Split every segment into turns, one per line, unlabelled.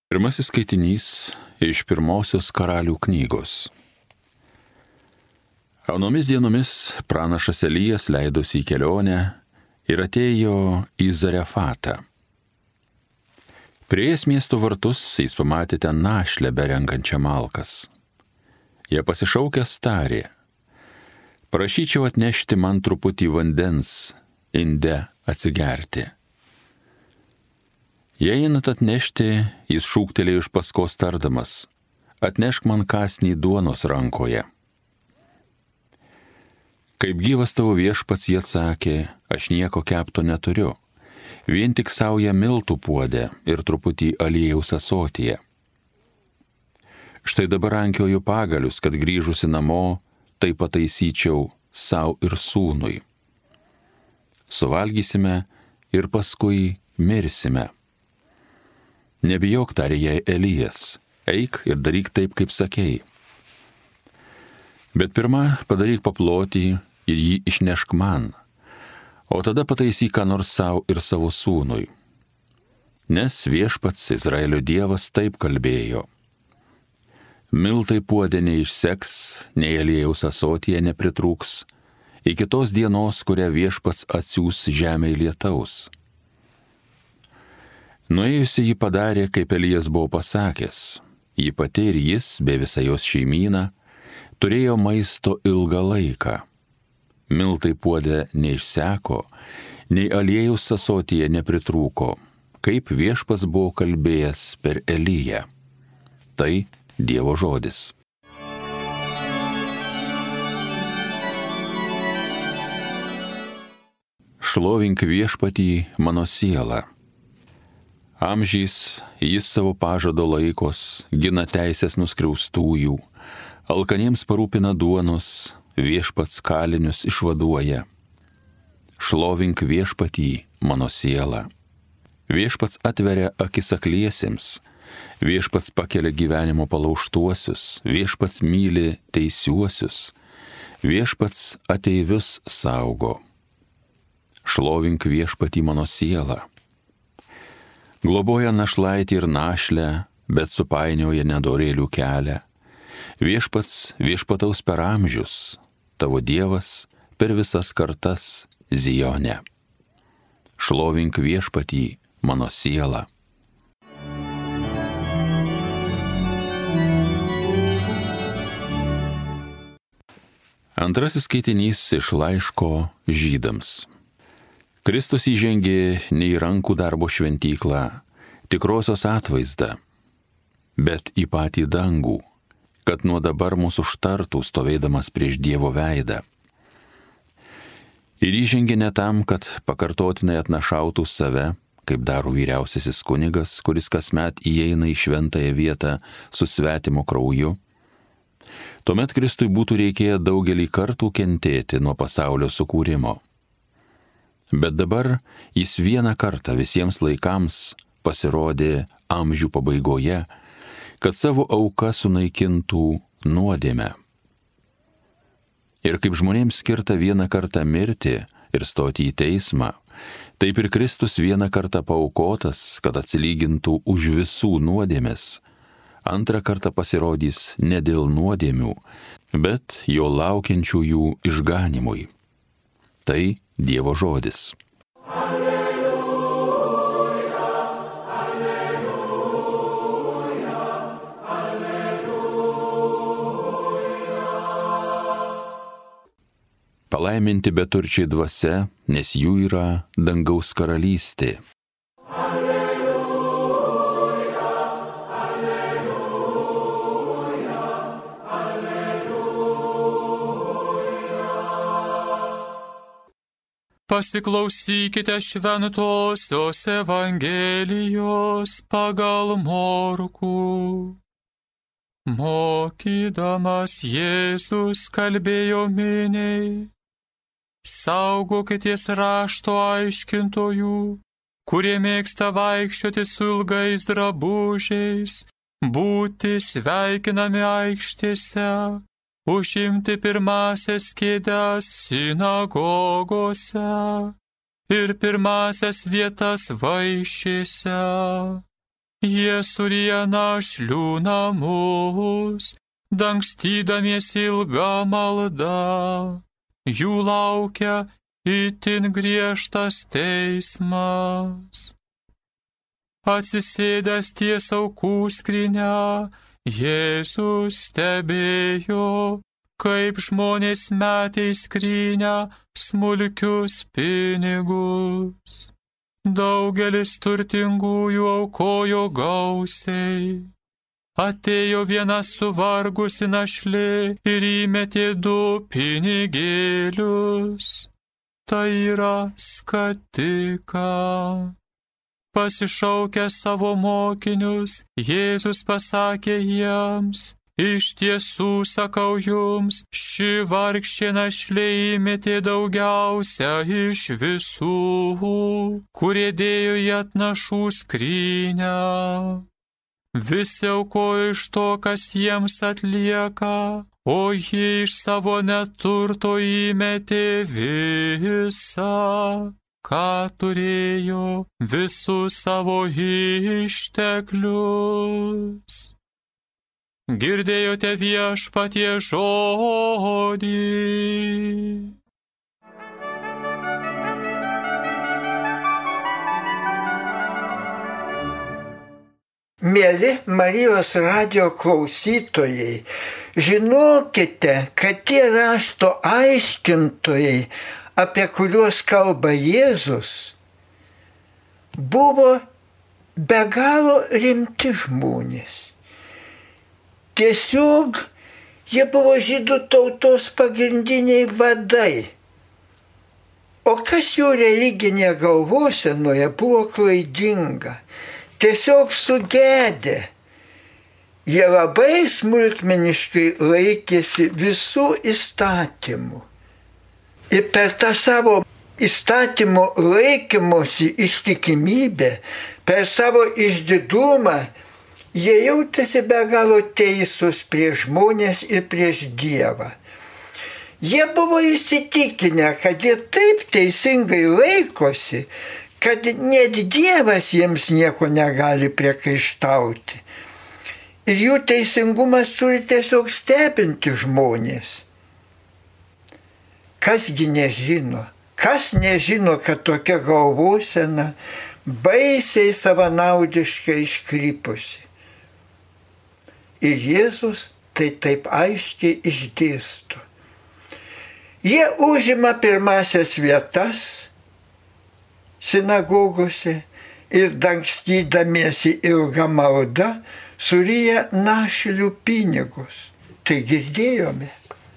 Pirmasis skaitinys iš pirmosios Karalių knygos. Anomis dienomis pranašas Elijas leidosi į kelionę ir atėjo į Zarefatą. Prieėjęs miesto vartus jis pamatė ten našlę berenkančią malkas. Jie pasišaukęs tarė: prašyčiau atnešti man truputį vandens inde atsigerti. Jei einat atnešti, jis šūktelėjo iš paskos tardamas: atnešk man kąsnį duonos rankoje. Kaip gyvas tavo viešpats, jie atsakė: aš nieko kepto neturiu, vien tik saują miltų puodę ir truputį aliejaus ąsotyje. Štai dabar rankioju pagalius, kad grįžusi namo, tai pataisyčiau sau ir sūnui. Suvalgysime ir paskui mirsime. Nebijok, tarė jai Elijas, eik ir daryk taip, kaip sakei. Bet pirma padaryk paplotį ir jį išnešk man, o tada pataisyk ką nors sau ir savo sūnui. Nes viešpats Izraelio Dievas taip kalbėjo: miltai puode neišseks, nei aliejaus ąsotyje nepritrūks, iki tos dienos, kurią viešpats atsiųs žemei lietaus. Nuėjusi ji padarė, kaip Elijas buvo pasakęs. Ji pati ir jis, bei visa jos šeimyna, turėjo maisto ilgą laiką. Miltai puode neišseko, nei aliejaus ąsotyje nepritrūko, kaip viešpats buvo kalbėjęs per Eliją. Tai Dievo žodis. Šlovink viešpatį mano siela. Amžiais jis savo pažado laikos, gina teisės nuskriaustųjų, alkaniems parūpina duonos, viešpats kalinius išvaduoja. Šlovink viešpatį mano siela. Viešpats atveria akis akliesiems, viešpats pakelia gyvenimo palaužtuosius, viešpats myli teisiuosius, viešpats ateivius saugo. Šlovink viešpatį mano siela. Globoja našlaitį ir našlę, bet supainioja nedorėlių kelią. Viešpats viešpataus per amžius, tavo Dievas per visas kartas Zione. Šlovink viešpatį mano siela. Antrasis skaitinys iš laiško Žydams. Kristus įžengė ne į rankų darbo šventyklą, tikrosios atvaizdą, bet į patį dangų, kad nuo dabar mūsų užtartų stovėdamas prieš Dievo veidą. Ir įžengė ne tam, kad pakartotinai atnašautų save, kaip daro vyriausiasis kunigas, kuris kasmet įeina į šventąją vietą su svetimo krauju. Tuomet Kristui būtų reikėję daugelį kartų kentėti nuo pasaulio sukūrimo. Bet dabar jis vieną kartą visiems laikams pasirodė amžių pabaigoje, kad savo auką sunaikintų nuodėmę. Ir kaip žmonėms skirta vieną kartą mirti ir stoti į teismą, taip ir Kristus vieną kartą paaukotas, kad atsilygintų už visų nuodėmes, antrą kartą pasirodys ne dėl nuodėmių, bet jo laukiančiųjų išganimui. Tai Dievo žodis. Alleluja, alleluja, alleluja. Palaiminti beturčiai dvasia, nes jų yra dangaus karalystė.
Pasiklausykite šventosios Evangelijos pagal Morkų. Mokydamas Jėzus kalbėjo miniai: saugokitės rašto aiškintojų, kurie mėgsta vaikščioti su ilgais drabužiais, būti sveikinami aikštėse, užimti pirmąsias kėdes sinagogose ir pirmąsias vietas vaišėse. Jie suryja našlių namus, dangstydamiesi ilgą maldą. Jų laukia itin griežtas teismas. Atsisėdęs ties aukų skrynia, Jėzus stebėjo, kaip žmonės metė į skrynę smulkius pinigus. Daugelis turtingųjų aukojo gausiai. Atėjo viena suvargusi našlė ir įmetė 2 pinigėlius. Tai yra skatika. Pasišaukęs savo mokinius, Jėzus pasakė jiems: iš tiesų sakau jums, ši vargšė našlė įmetė daugiausia iš visų, kurie dėjo į atnašų skrynę. Visi aukojo iš to, kas jiems atlieka, o ji iš savo neturto įmetė visą, ką turėjo, visus savo išteklius. Girdėjote Viešpatie žodį.
Mieli Marijos radijo klausytojai, žinokite, kad tie rašto aiškintojai, apie kuriuos kalba Jėzus, buvo be galo rimti žmonės. Tiesiog jie buvo žydų tautos pagrindiniai vadai. O kas jų religinė galvosenoje buvo klaidinga, tiesiog sugedę. Jie labai smulkmeniškai laikėsi visų įstatymų. Ir per tą savo įstatymų laikymosi ištikimybę, per savo išdidumą, jie jautėsi be galo teisūs prieš žmonės ir prieš Dievą. Jie buvo įsitikinę, kad jie taip teisingai laikosi, kad net Dievas jiems nieko negali priekaištauti. Ir jų teisingumas turi tiesiog stebinti žmonės. Kasgi nežino? Kas nežino, kad tokia galvosena baisiai savanaudiškai iškrypusi? Ir Jėzus tai taip aiškiai išdėsto. Jie užima pirmasias vietas sinagogose ir dangstydamiesi ilgą maldą suryja našlių pinigus. Tai girdėjome.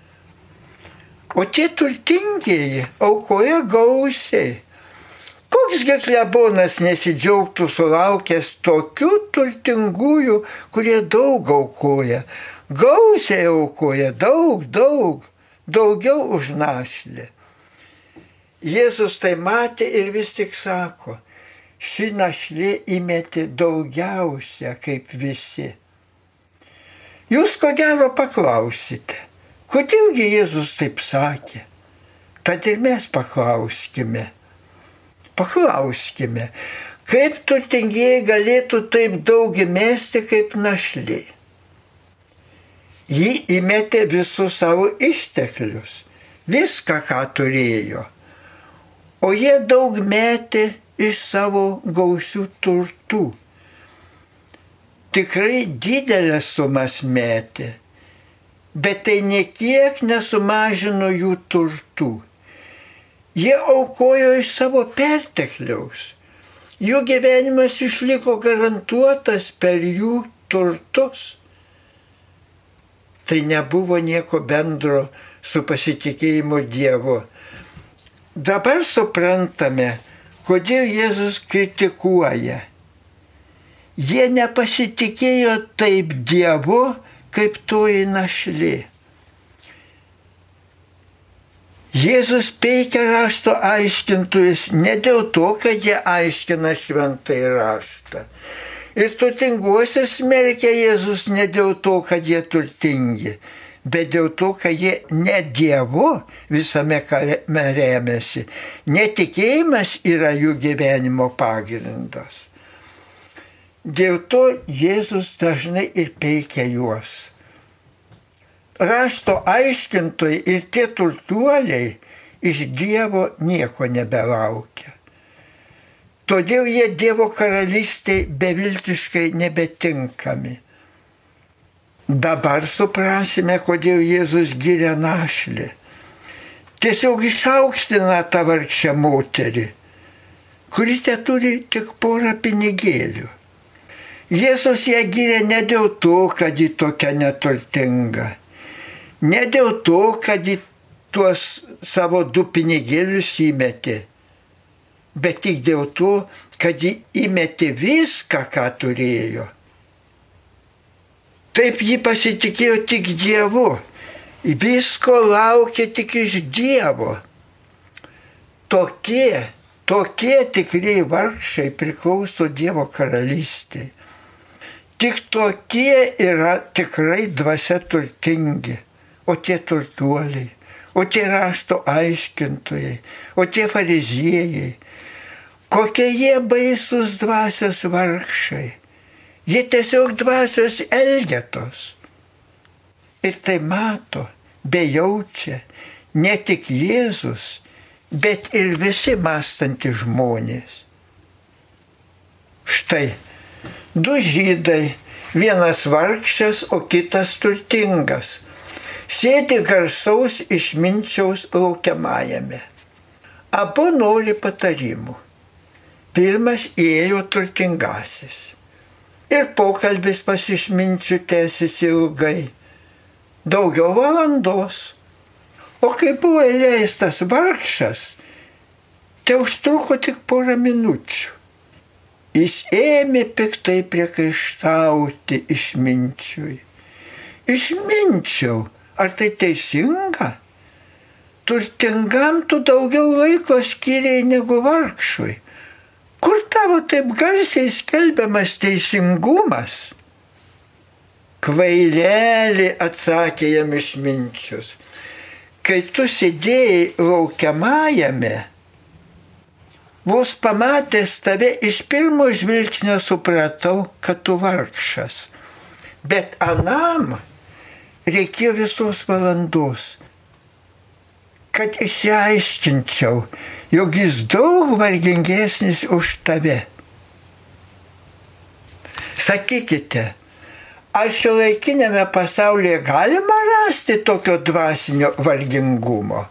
O tie turtingieji aukoja gausiai. Koksgi klebonas nesidžiaugtų sulaukęs tokių turtingųjų, kurie daug aukoja. Gausiai aukoja, daugiau už našlę. Jėzus tai matė ir vis tik sako, ši našlė įmetė daugiausia kaip visi. Jūs ko gero paklausite, kodėlgi Jėzus taip sakė? Tad ir mes paklauskime, kaip turtingieji galėtų taip daug įmesti kaip našlė. Ji įmetė visus savo išteklius, viską, ką turėjo, o jie daug metė iš savo gausių turtų. Tikrai didelės sumas metė, bet tai niekiek nesumažino jų turtų. Jie aukojo iš savo pertekliaus. Jų gyvenimas išliko garantuotas per jų turtus. Tai nebuvo nieko bendro su pasitikėjimu Dievu. Dabar suprantame, kodėl Jėzus kritikuoja. Jie nepasitikėjo taip Dievu, kaip toji našlė. Jėzus peikia rašto aiškintojus ne dėl to, kad jie aiškina šventąjį raštą. Ir turtinguosius smerkia Jėzus ne dėl to, kad jie turtingi, bet dėl to, kad jie ne Dievu visame kame remiasi. Netikėjimas yra jų gyvenimo pagrindas. Dėl to Jėzus dažnai ir peikia juos. Rašto aiškintojai ir tie turtuoliai iš Dievo nieko nebelaukia. Todėl jie Dievo karalystėje beviltiškai nebetinkami. Dabar suprasime, kodėl Jėzus giria našlį. Tiesiog išaukština tą vargšę moterį, kuri turi tik porą pinigėlių. Jėzus ją giria ne dėl to, kad ji tokia neturtinga. Ne dėl to, kad ji tuos savo 2 pinigėlius įmetė, bet tik dėl to, kad ji įmetė viską, ką turėjo. Taip ji pasitikėjo tik Dievu, visko laukė tik iš Dievo. Tokie tikrai vargšai priklauso Dievo karalystei. Tik tokie yra tikrai dvasia turtingi. O tie turtuoliai, o tie rašto aiškintojai, o tie fariziejai, kokie jie baisus dvasios vargšai. Jie tiesiog dvasios elgetos. Ir tai mato, bejaučia ne tik Jėzus, bet ir visi mąstantys žmonės. Štai 2 žydai, vienas vargšas, o kitas turtingas. Sėdi garsaus išminčiaus laukiamajame. Abu nori patarimų. Pirmas ėjo turtingasis. Ir pokalbis pas išminčių tęsiasi ilgai. Daugiau valandos. O kai buvo įleistas vargšas, tai užtruko tik porą minučių. Jis ėmė piktai priekaištauti išminčiui. Išminčiau, ar tai teisinga? Turtingam tu daugiau laiko skiriai negu vargšui. Kur tavo taip garsiai skelbiamas teisingumas? Kvaileli, atsakė jam išminčius. Kai tu sėdėjai laukiamajame, vos pamatęs tave iš pirmo žvilgsnio supratau, kad tu vargšas. Bet anam reikėjo visos valandos, kad išsiaiškinčiau, jog jis daug vargingesnis už tave. Sakykite, ar šiuolaikinėme pasaulyje galima rasti tokio dvasinio vargingumo?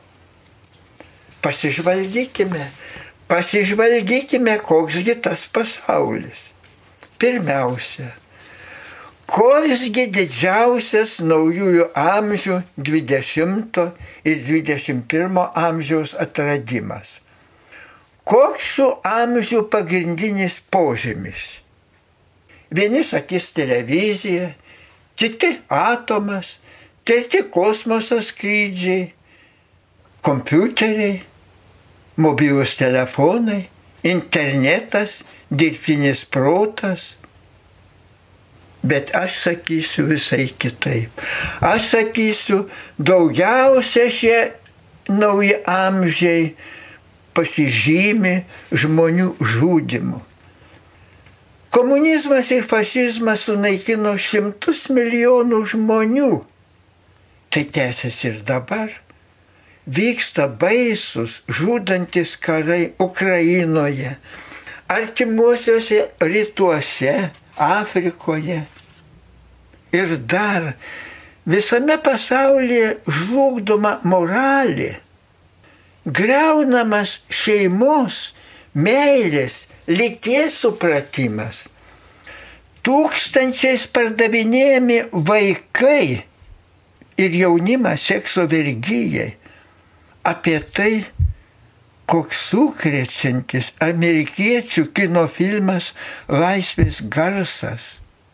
Pasižvalgykime, koksgi tas pasaulis. Pirmiausia, koksgi didžiausias naujųjų amžių 20 ir 21 amžiaus atradimas. Koks šių amžių pagrindinis požymis? Vieni sakys televizija, kiti atomas, treti kosmoso skrydžiai, kompiuteriai, mobilūs telefonai, internetas, dirbtinis protas. Bet aš sakysiu visai kitaip. Aš sakysiu, daugiausia šie nauji amžiai pasižymi žmonių žudymu. Komunizmas ir fašizmas sunaikino 100 milijonų žmonių. Tai tęsiasi ir dabar. Vyksta baisus, žudantis karai Ukrainoje, artimuosiuose rytuose, Afrikoje. Ir dar visame pasaulyje žlugdoma moralė, griaunamas šeimos, meilės, lyties supratimas. Tūkstančiais pardavinėjami vaikai ir jaunimas sekso vergyjai. Apie tai, koks sukrečiantis amerikiečių kino filmas Laisvės garsas.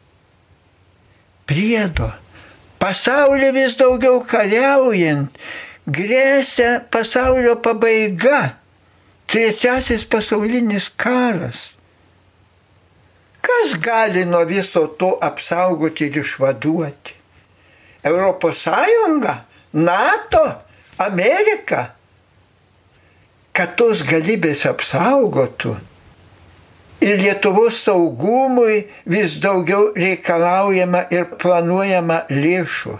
Priedo, pasaulio vis daugiau kariaujant, grėsia pasaulio pabaiga, 3 pasaulinis karas. Kas gali nuo viso to apsaugoti ir išvaduoti? Europos Sąjunga? NATO? Amerika? Kad tos galybės apsaugotų, ir Lietuvos saugumui vis daugiau reikalaujama ir planuojama lėšų.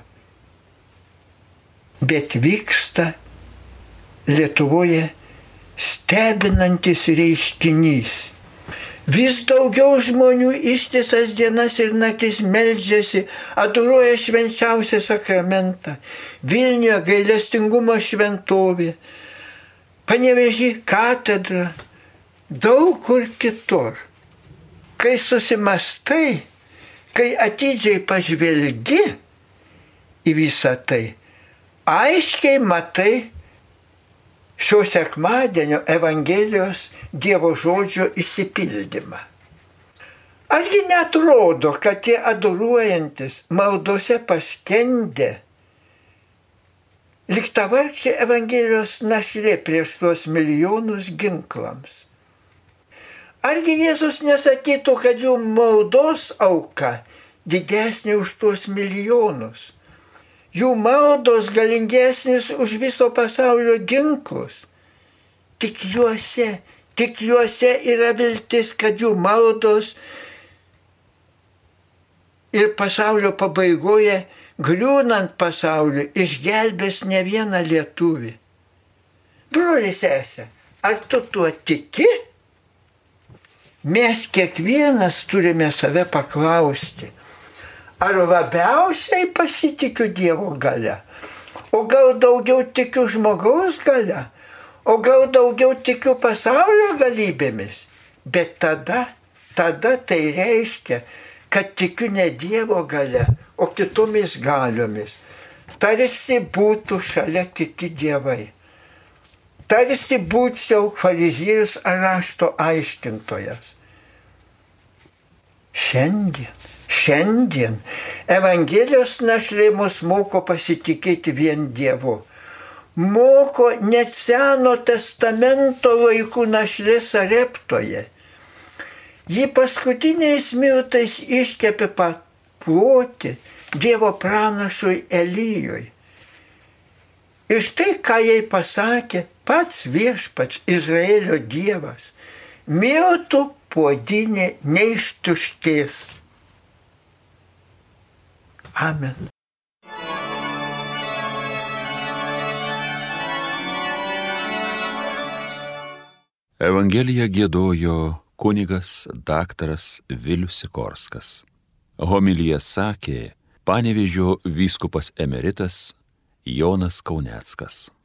Bet vyksta Lietuvoje stebinantis reiškinys. Vis daugiau žmonių ištisas dienas ir naktis meldžiasi, adoruoja švenčiausią sakramentą. Vilniuje gailestingumo šventovė, Panevėžy katedra, daug kur kitur. Kai susimastai, kai atidžiai pažvelgi į visą tai, aiškiai matai šio sekmadienio Evangelijos Dievo žodžio išsipildymą. Argi neatrodo, kad tie adoruojantis maldose paskendę, lyg ta vargšė Evangelijos našlė prieš tuos milijonus ginklams. Argi Jėzus nesakytų, kad jų maldos auka didesnė už tuos milijonus? Jų maldos galingesnis už viso pasaulio ginklus. Tik juose yra viltis, kad jų maldos ir pasaulio pabaigoje, griūnant pasauliu, išgelbės ne vieną lietuvį. Broli sese, ar tu tuo tiki? Mes kiekvienas turime save paklausti. Ar labiausiai pasitikiu Dievo galia? O gal daugiau tikiu žmogaus galia? O gal daugiau tikiu pasaulio galybėmis? Bet tada tai reiškia, kad tikiu ne Dievo galia, o kitomis galiomis. Tarsi būtų šalia kiti dievai. Tarsi būčiau fariziejus ar rašto aiškintojas. Šiandien Evangelijos našlė mus moko pasitikėti vien Dievu. Moko net Seno testamento laikų našlė Sareptoje. Ji paskutiniais miltais iškepė paplotį Dievo pranašui Elijui. Ir štai ką jai pasakė pats viešpats Izraelio Dievas. Miltų puodinė neištuštės. Amen.
Evangeliją giedojo kunigas daktaras Vilius Sikorskas. Homiliją sakė Panevėžio vyskupas emeritas Jonas Kauneckas.